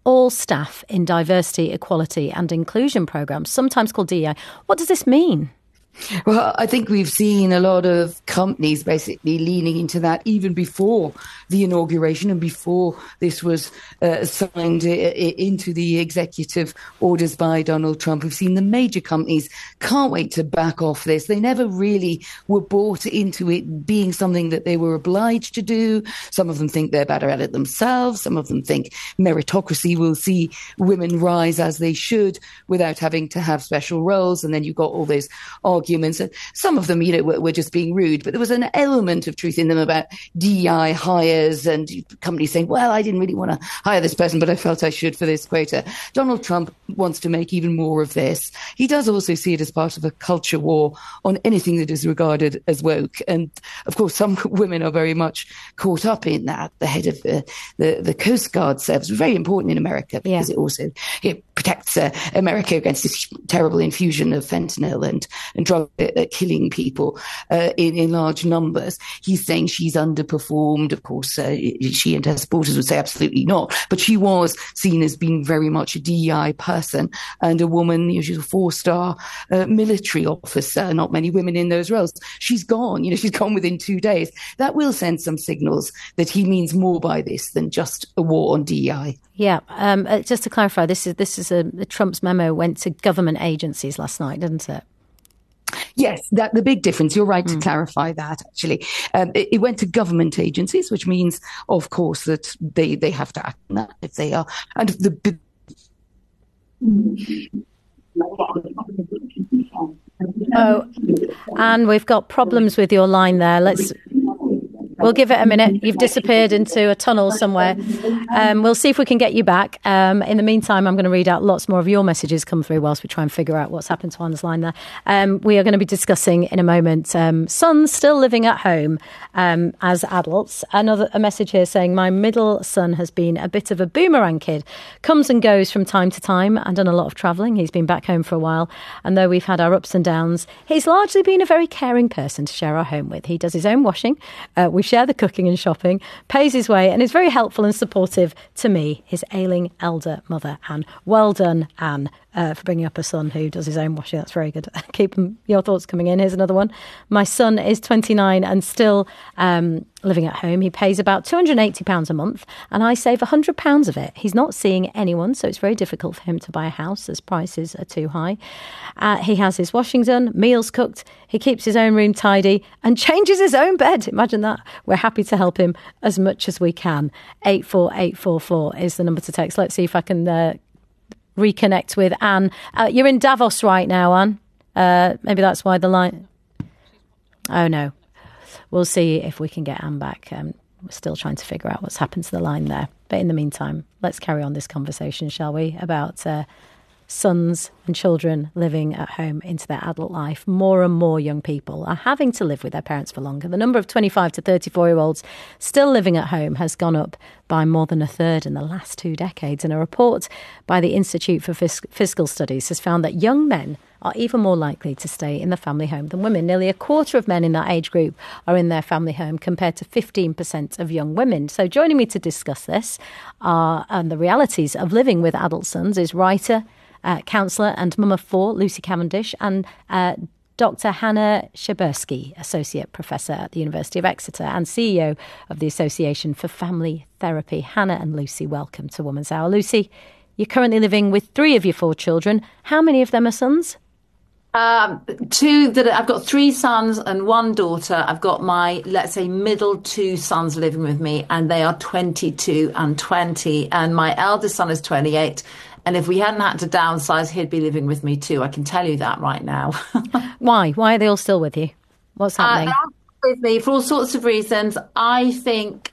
all staff in diversity, equality and inclusion programs, sometimes called DEI. What does this mean? Well, I think we've seen a lot of companies basically leaning into that even before the inauguration and before this was signed into the executive orders by Donald Trump. We've seen the major companies can't wait to back off this. They never really were bought into it being something that they were obliged to do. Some of them think they're better at it themselves. Some of them think meritocracy will see women rise as they should without having to have special roles. And then you've got all those arguments, and some of them, were just being rude, but there was an element of truth in them about DEI hires and companies saying, well, I didn't really want to hire this person, but I felt I should for this quota. Donald Trump wants to make even more of this. He does also see it as part of a culture war on anything that is regarded as woke. And of course, some women are very much caught up in that. The head of the Coast Guard service, very important in America because it protects America against this terrible infusion of fentanyl and drug killing people in large numbers. He's saying she's underperformed. Of course, she and her supporters would say absolutely not. But she was seen as being very much a DEI person and a woman. She's a 4-star military officer. Not many women in those roles. She's gone. She's gone within 2 days. That will send some signals that he means more by this than just a war on DEI. Yeah. Just to clarify, this is Trump's memo went to government agencies last night, didn't it? Yes, the big difference. You're right to clarify that, actually. It went to government agencies, which means, of course, that they have to act on that if they are. And Anne, we've got problems with your line there. We'll give it a minute. You've disappeared into a tunnel somewhere. We'll see if we can get you back. In the meantime, I'm going to read out lots more of your messages come through whilst we try and figure out what's happened to Anne's line there. We are going to be discussing in a moment sons still living at home as adults. A message here saying, my middle son has been a bit of a boomerang kid. Comes and goes from time to time and done a lot of travelling. He's been back home for a while. And though we've had our ups and downs, he's largely been a very caring person to share our home with. He does his own washing. We share the cooking and shopping, pays his way, and is very helpful and supportive to me, his ailing elder mother, Anne. Well done, Anne, for bringing up a son who does his own washing. That's very good. Keep your thoughts coming in. Here's another one. My son is 29 and still living at home. He pays about £280 a month and I save £100 of it. He's not seeing anyone, so it's very difficult for him to buy a house as prices are too high. He has his washing done, meals cooked. He keeps his own room tidy and changes his own bed. Imagine that. We're happy to help him as much as we can. 84844 is the number to text. Let's see if I can reconnect with Anne. You're in Davos right now, Anne. Maybe that's why the line... Oh, no. We'll see if we can get Anne back. We're still trying to figure out what's happened to the line there. But in the meantime, let's carry on this conversation, shall we, about sons and children living at home into their adult life. More and more young people are having to live with their parents for longer. The number of 25 to 34-year-olds still living at home has gone up by more than a third in the last 2 decades. And a report by the Institute for Fiscal Studies has found that young men are even more likely to stay in the family home than women. Nearly a quarter of men in that age group are in their family home compared to 15% of young women. So joining me to discuss this and the realities of living with adult sons is writer, counsellor and mum of 4, Lucy Cavendish, and Dr. Hannah Schabersky, Associate Professor at the University of Exeter and CEO of the Association for Family Therapy. Hannah and Lucy, welcome to Woman's Hour. Lucy, you're currently living with 3 of your 4 children. How many of them are sons? 2 I've got 3 sons and 1 daughter. I've got my, let's say, middle 2 sons living with me, and they are 22 and 20. And my eldest son is 28. And if we hadn't had to downsize, he'd be living with me too. I can tell you that right now. Why? Why are they all still with you? What's happening? They're with me for all sorts of reasons. I think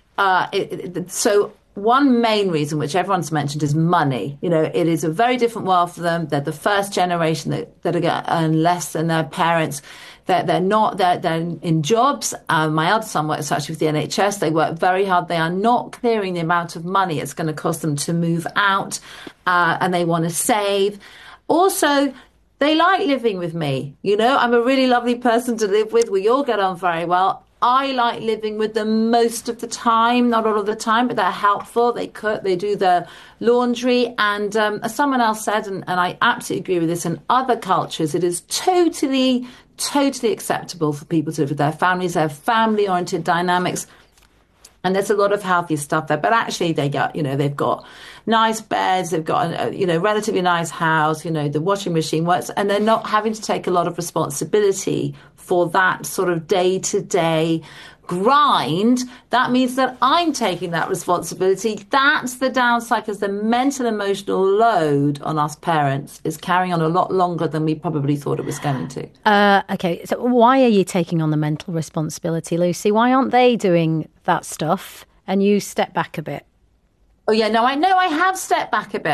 so. One main reason, which everyone's mentioned, is money. It is a very different world for them. They're the first generation that are going to earn less than their parents. They're in jobs. My other son works actually with the NHS. They work very hard. They are not clearing the amount of money it's going to cost them to move out, and they want to save. Also, they like living with me. I'm a really lovely person to live with. We all get on very well. I like living with them most of the time, not all of the time, but they're helpful. They cook, they do their laundry. And as someone else said, and I absolutely agree with this, in other cultures, it is totally acceptable for people to live with their families. They have family-oriented dynamics. And there's a lot of healthy stuff there. But actually, they've got nice beds, they've got a relatively nice house, the washing machine works, and they're not having to take a lot of responsibility for that sort of day-to-day grind. That means that I'm taking that responsibility. That's the downside, because the mental emotional load on us parents is carrying on a lot longer than we probably thought it was going to. Okay, so why are you taking on the mental responsibility, Lucy? Why aren't they doing that stuff and you step back a bit? Oh, yeah, no, I have stepped back a bit.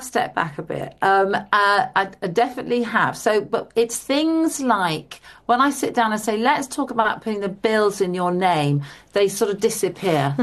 I definitely have. So, but it's things like when I sit down and say, let's talk about putting the bills in your name, they sort of disappear.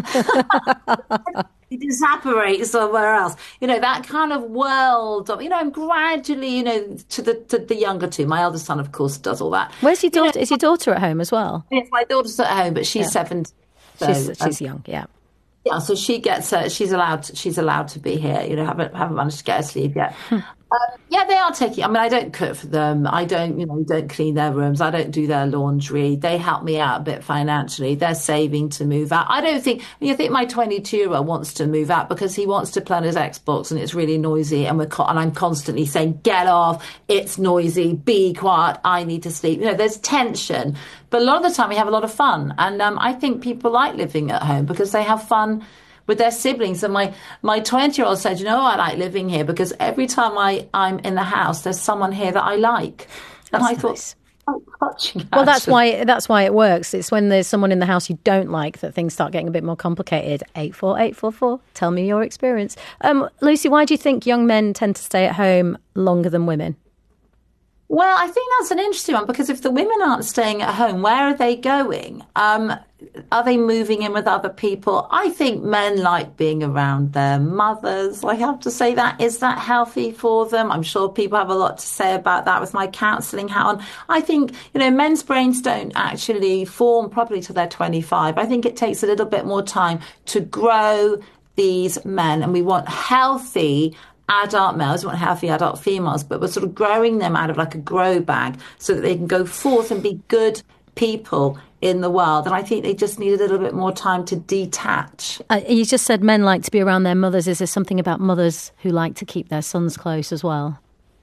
It evaporates somewhere else. That kind of world of, and gradually, to the younger two. My eldest son, of course, does all that. Where's your daughter? Is your daughter at home as well? Yes, my daughter's at home, but she's 17. So, she's young, yeah. Yeah, so she gets. She's allowed to be here. Haven't managed to get her sleep yet. Yeah, they are taking. I mean, I don't cook for them. I don't clean their rooms. I don't do their laundry. They help me out a bit financially. They're saving to move out. I don't think. I think my 22-year-old wants to move out because he wants to play on his Xbox and it's really noisy. And I'm constantly saying, "Get off! It's noisy. Be quiet. I need to sleep." There's tension. But a lot of the time we have a lot of fun. And I think people like living at home because they have fun with their siblings. And my 20-year-old said, I like living here because every time I'm in the house, there's someone here that I like. And I thought, touching. Well, that's why it works. It's when there's someone in the house you don't like that things start getting a bit more complicated. 84844. Tell me your experience. Lucy, why do you think young men tend to stay at home longer than women? Well, I think that's an interesting one because if the women aren't staying at home, where are they going? Are they moving in with other people? I think men like being around their mothers. I have to say that. Is that healthy for them? I'm sure people have a lot to say about that with my counselling hat on. I think, men's brains don't actually form properly till they're 25. I think it takes a little bit more time to grow these men, and we want healthy adult males, we want healthy adult females, but we're sort of growing them out of like a grow bag so that they can go forth and be good people in the world. And I think they just need a little bit more time to detach. You just said men like to be around their mothers. Is there something about mothers who like to keep their sons close as well?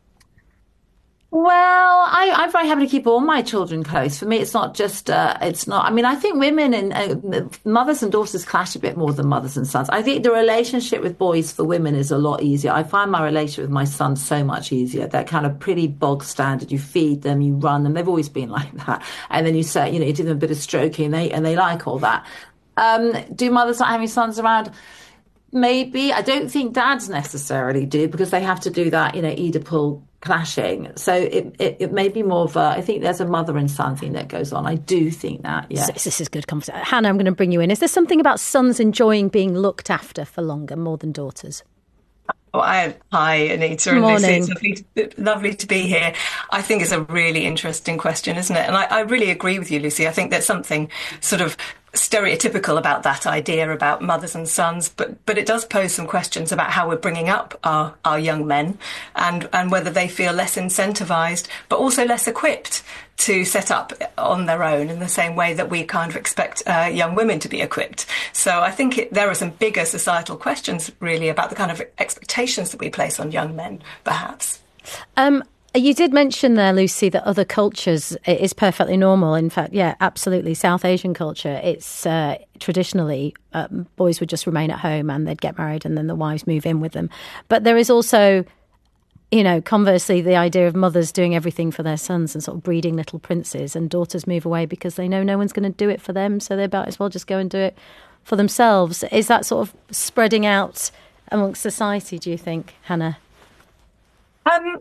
Well, I'm very happy to keep all my children close. For me, it's not just, I think women and mothers and daughters clash a bit more than mothers and sons. I think the relationship with boys for women is a lot easier. I find my relationship with my son so much easier. They're kind of pretty bog standard. You feed them, you run them. They've always been like that. And then you say, you do them a bit of stroking and they like all that. Do mothers not having sons around? Maybe. I don't think dads necessarily do because they have to do that, Oedipal clashing. So it may be more of I think there's a mother and son thing that goes on. I do think that, yes. This is good conversation. Hannah, I'm going to bring you in. Is there something about sons enjoying being looked after for longer, more than daughters? Hi, Anita and Lucy. It's lovely to be here. I think it's a really interesting question, isn't it? And I really agree with you, Lucy. I think there's something sort of stereotypical about that idea about mothers and sons, but it does pose some questions about how we're bringing up our young men and whether they feel less incentivized, but also less equipped to set up on their own in the same way that we kind of expect young women to be equipped. So I think there are some bigger societal questions really about the kind of expectations that we place on young men, perhaps. You did mention there, Lucy, that other cultures, it is perfectly normal. In fact, yeah, absolutely. South Asian culture, it's traditionally boys would just remain at home and they'd get married and then the wives move in with them. But there is also, conversely, the idea of mothers doing everything for their sons and sort of breeding little princes, and daughters move away because they know no one's going to do it for them. So they might as well just go and do it for themselves. Is that sort of spreading out amongst society, do you think, Hannah?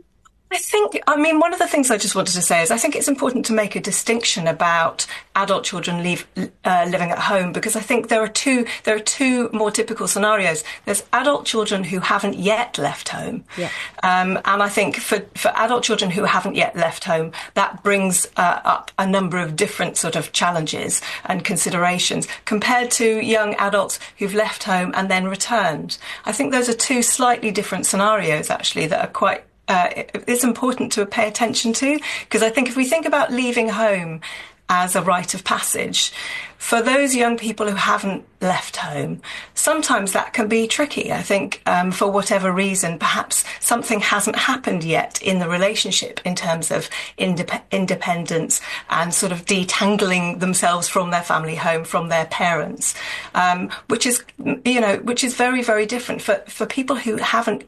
One of the things I just wanted to say is I think it's important to make a distinction about adult children living at home, because I think there are two more typical scenarios. There's adult children who haven't yet left home. Yeah. And I think for adult children who haven't yet left home, that brings up a number of different sort of challenges and considerations compared to young adults who've left home and then returned. I think those are two slightly different scenarios, actually, that are quite it's important to pay attention to, because I think if we think about leaving home as a rite of passage, for those young people who haven't left home, sometimes that can be tricky. I think for whatever reason, perhaps something hasn't happened yet in the relationship in terms of independence and sort of detangling themselves from their family home, from their parents, which is very, very different for people who haven't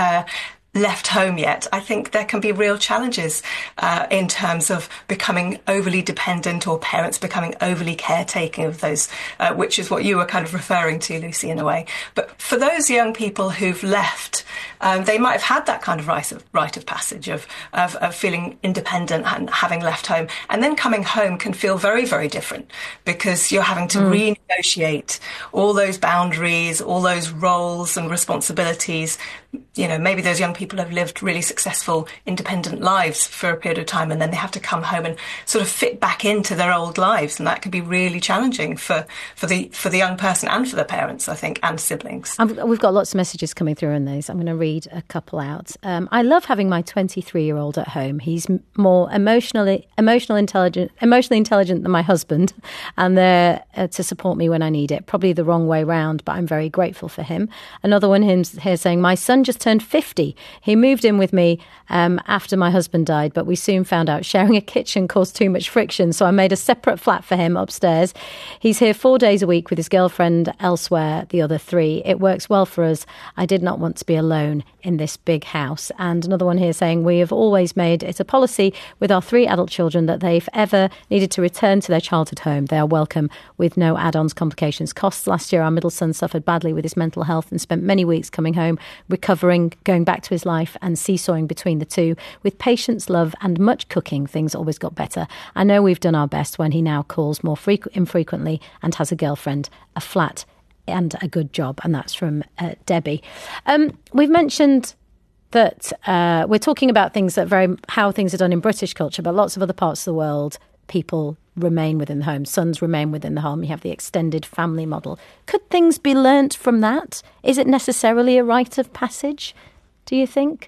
left home yet. I think there can be real challenges in terms of becoming overly dependent, or parents becoming overly caretaking of those, which is what you were kind of referring to, Lucy, in a way. But for those young people who've left, they might have had that kind of rite of passage of feeling independent and having left home, and then coming home can feel very, very different, because you're having to renegotiate all those boundaries, all those roles and responsibilities. Maybe those young people have lived really successful, independent lives for a period of time, and then they have to come home and sort of fit back into their old lives, and that can be really challenging for the young person and for the parents, I think, and siblings. We've got lots of messages coming through on these. I'm going to read a couple out. I love having my 23-year-old at home. He's more emotionally intelligent than my husband, and there to support me when I need it. Probably the wrong way round, but I'm very grateful for him. Another one here saying, my son just turned 50. He moved in with me after my husband died, but we soon found out sharing a kitchen caused too much friction, so I made a separate flat for him upstairs. He's here 4 days a week with his girlfriend elsewhere the other 3. It works well for us. I did not want to be alone in this big house. And another one here saying, we have always made it a policy with our 3 adult children that they've ever needed to return to their childhood home, they are welcome with no add-ons, complications, costs. Last year, our middle son suffered badly with his mental health and spent many weeks coming home, recovering, going back to his life and seesawing between the two. With patience, love and much cooking, things always got better. I know we've done our best when he now calls more infrequently and has a girlfriend, a flat and a good job. And that's from Debbie. We've mentioned that we're talking about things that how things are done in British culture, but lots of other parts of the world, people remain within the home. Sons remain within the home. You have the extended family model. Could things be learnt from that? Is it necessarily a rite of passage, do you think?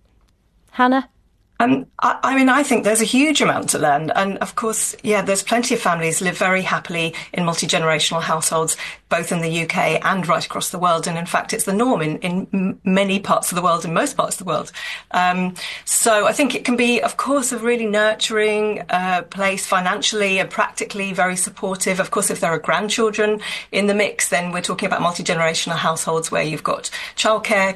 Hannah? I think there's a huge amount to learn. And of course, there's plenty of families live very happily in multi-generational households, both in the UK and right across the world. And in fact, it's the norm in many parts of the world, in most parts of the world. So I think it can be, of course, a really nurturing place financially and practically, very supportive. Of course, if there are grandchildren in the mix, then we're talking about multi-generational households where you've got childcare,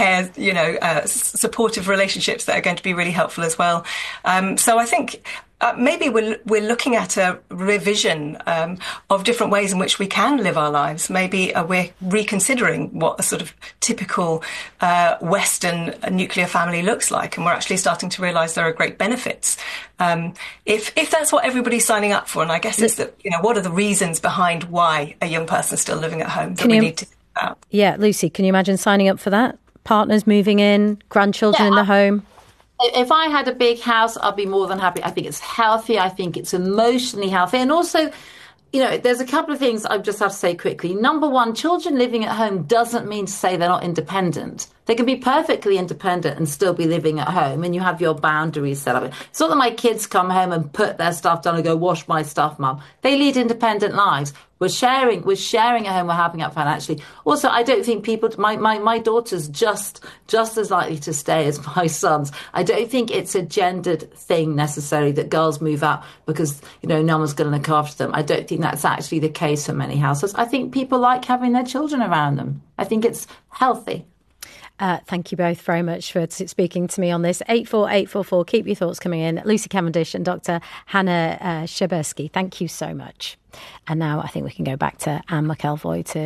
supportive relationships that are going to be really helpful as well. So I think maybe we're looking at a revision of different ways in which we can live our lives. Maybe we're reconsidering what a sort of typical Western nuclear family looks like, and we're actually starting to realise there are great benefits. If that's what everybody's signing up for, and I guess it's that, what are the reasons behind why a young person's still living at home that we need to think about? Yeah, Lucy, can you imagine signing up for that? Partners moving in, grandchildren in the home. If I had a big house, I'd be more than happy. I think it's healthy. I think it's emotionally healthy. And also, there's a couple of things I just have to say quickly. Number one, children living at home doesn't mean to say they're not independent. They can be perfectly independent and still be living at home, and you have your boundaries set up. It's not that my kids come home and put their stuff down and go, wash my stuff, Mum. They lead independent lives. We're sharing at home, we're helping out financially. Also, I don't think my daughter's just as likely to stay as my sons. I don't think it's a gendered thing necessarily that girls move out because, no one's going to look after them. I don't think that's actually the case for many households. I think people like having their children around them. I think it's healthy. Thank you both very much for speaking to me on this. 84844. Keep your thoughts coming in. Lucy Cavendish and Dr. Hannah Szyberski, thank you so much. And now I think we can go back to Anne McElvoy to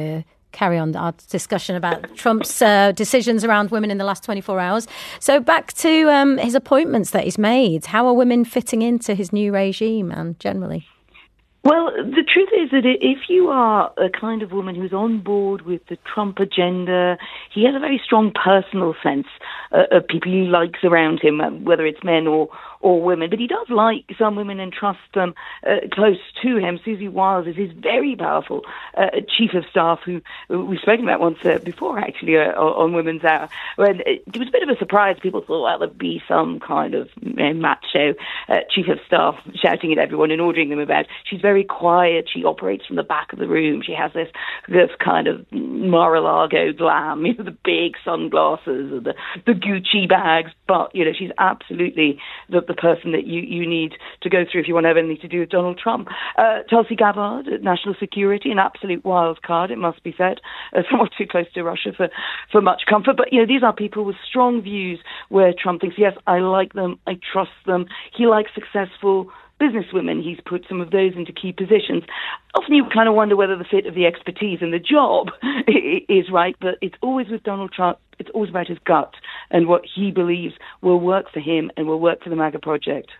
carry on our discussion about Trump's decisions around women in the last 24 hours. So back to his appointments that he's made. How are women fitting into his new regime and generally? Well, the truth is that if you are a kind of woman who's on board with the Trump agenda, he has a very strong personal sense of people he likes around him, whether it's men or women. But he does like some women and trust them close to him. Susie Wiles is his very powerful chief of staff, who we've spoken about once before, actually, on Women's Hour. When it was a bit of a surprise. People thought, well, there'd be some kind of macho chief of staff shouting at everyone and ordering them about. She's very quiet. She operates from the back of the room. She has this kind of Mar-a-Lago glam, the big sunglasses and the Gucci bags. But, she's absolutely the person that you need to go through if you want to have anything to do with Donald Trump. Tulsi Gabbard, National Security, an absolute wild card, it must be said. Somewhat too close to Russia for much comfort. But, these are people with strong views where Trump thinks, yes, I like them, I trust them. He likes successful businesswomen. He's put some of those into key positions. Often you kind of wonder whether the fit of the expertise and the job is right, but it's always with Donald Trump. It's always about his gut and what he believes will work for him and will work for the MAGA project.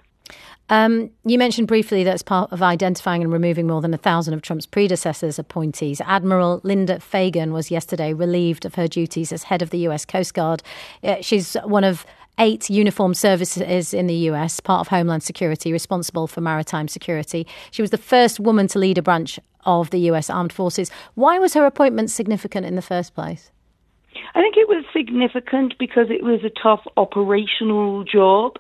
You mentioned briefly that as part of identifying and removing more than 1,000 of Trump's predecessors' appointees, Admiral Linda Fagan was yesterday relieved of her duties as head of the US Coast Guard. She's one of 8 uniformed services in the US, part of Homeland Security, responsible for maritime security. She was the first woman to lead a branch of the US Armed Forces. Why was her appointment significant in the first place? I think it was significant because it was a tough operational job.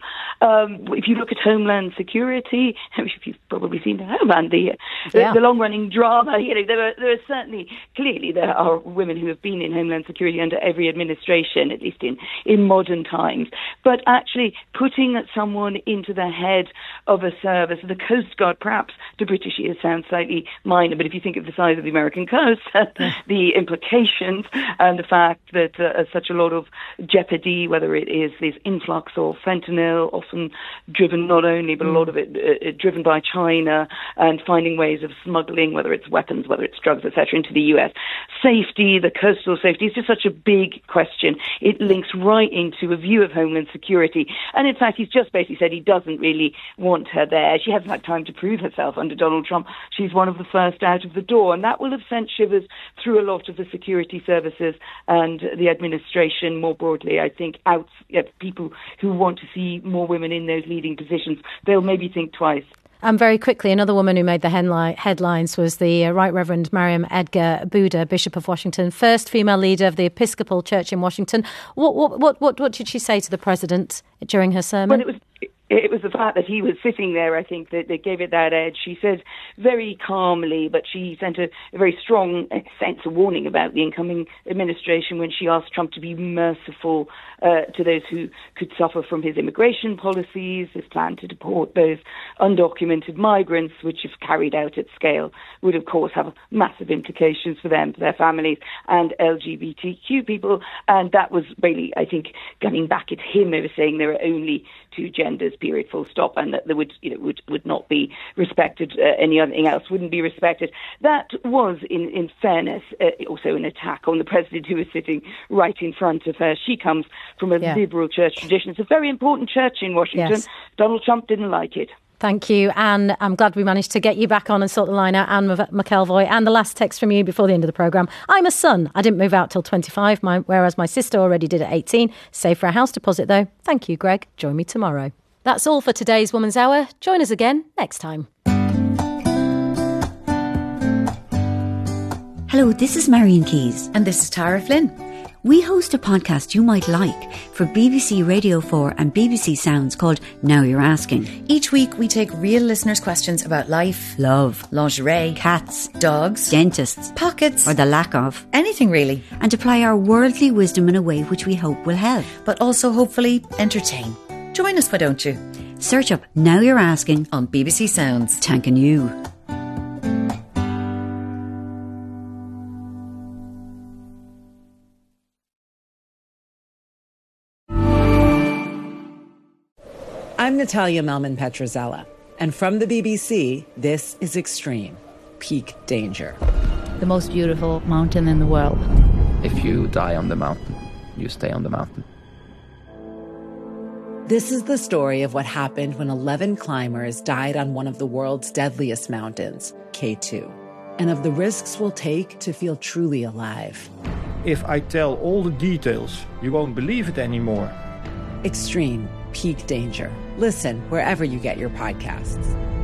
If you look at Homeland Security, you've probably seen the Homeland, the long-running drama. There are certainly, clearly, there are women who have been in Homeland Security under every administration, at least in modern times. But actually, putting someone into the head of a service, the Coast Guard, perhaps to British ears sounds slightly minor, but if you think of the size of the American coast, the implications and the fact that such a lot of jeopardy, whether it is this influx of fentanyl, often driven not only, but a lot of it driven by China, and finding ways of smuggling, whether it's weapons, whether it's drugs, etc., into the US. Safety, the coastal safety, is just such a big question. It links right into a view of Homeland Security. And in fact, he's just basically said he doesn't really want her there. She hasn't had time to prove herself under Donald Trump. She's one of the first out of the door. And that will have sent shivers through a lot of the security services and the administration more broadly. I think people who want to see more women in those leading positions, they'll maybe think twice. Very quickly, another woman who made the headlines was the Right Reverend Mariam Edgar Buda, Bishop of Washington, first female leader of the Episcopal Church in Washington. What did she say to the president during her sermon? Well, it was the fact that he was sitting there, I think, that gave it that edge. She said very calmly, but she sent a very strong sense of warning about the incoming administration when she asked Trump to be merciful to those who could suffer from his immigration policies, his plan to deport those undocumented migrants, which, if carried out at scale, would, of course, have massive implications for them, for their families, and LGBTQ people. And that was really, I think, going back at him over saying there are only 2 genders, period, full stop, and that there would not be respected, anything else wouldn't be respected. That was, in fairness, also an attack on the president, who was sitting right in front of her. She comes from a liberal church tradition. It's a very important church in Washington. Yes. Donald Trump didn't like it. Thank you, Anne. I'm glad we managed to get you back on and sort the line out. Anne McElvoy. And the last text from you before the end of the programme. I'm a son. I didn't move out till 25, whereas my sister already did at 18. Save for a house deposit, though. Thank you, Greg. Join me tomorrow. That's all for today's Woman's Hour. Join us again next time. Hello, this is Marion Keyes. And this is Tara Flynn. We host a podcast you might like for BBC Radio 4 and BBC Sounds called Now You're Asking. Each week we take real listeners' questions about life, love, lingerie, cats, dogs, dentists, pockets, or the lack of. Anything really. And apply our worldly wisdom in a way which we hope will help. But also hopefully entertain. Join us, why don't you? Search up Now You're Asking on BBC Sounds. Thanking you. I'm Natalia Melman-Petrozella, and from the BBC, this is Extreme, Peak Danger. the most beautiful mountain in the world. If you die on the mountain, you stay on the mountain. This is the story of what happened when 11 climbers died on one of the world's deadliest mountains, K2, and of the risks we'll take to feel truly alive. If I tell all the details, you won't believe it anymore. Extreme Peak Danger. Listen wherever you get your podcasts.